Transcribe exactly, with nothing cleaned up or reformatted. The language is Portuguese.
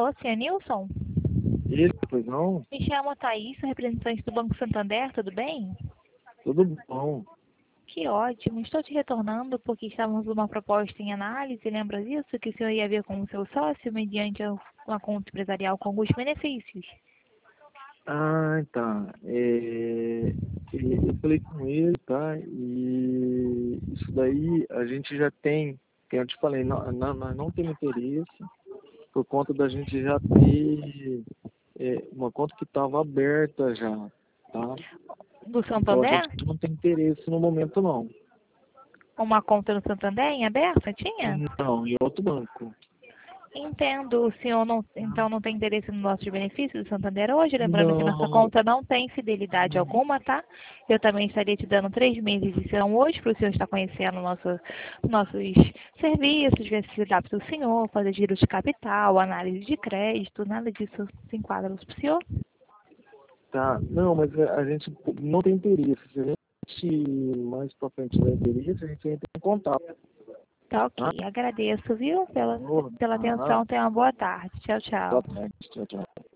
Alô, senhor Nilson? Ele, pois não? Me chamo Thaís, sou representante do Banco Santander, tudo bem? Tudo bom. Que ótimo. Estou te retornando porque estávamos numa proposta em análise, lembra disso? Que o senhor ia ver com o seu sócio mediante uma conta empresarial com alguns benefícios. Ah, tá. É, e- eu falei com ele, tá? E isso daí a gente já tem, que eu te falei, não, não, nós não temos interesse por conta da gente já ter é, uma conta que estava aberta já, tá? Do Então a Santander? gente não tem interesse no momento não. Uma conta no Santander em aberta? Tinha? Não, em outro banco. Entendo. O senhor não, então não tem interesse no nosso benefício do Santander hoje? Lembrando que nossa Não, conta não tem fidelidade alguma, tá? Eu também estaria te dando três meses de sessão hoje para o senhor estar conhecendo nosso, nossos serviços, ver se se adapta o senhor, fazer giro de capital, análise de crédito, nada disso se enquadra para o senhor. tá. Não, mas a a gente não tem interesse. Se a gente mais pra frente tiver interesse, a gente entra em contato. Tá Tá? ok. Agradeço, viu, pela, Ô, pela nada. atenção. Tenha uma boa tarde. Tchau, Boa tchau. tarde. Tchau, tchau.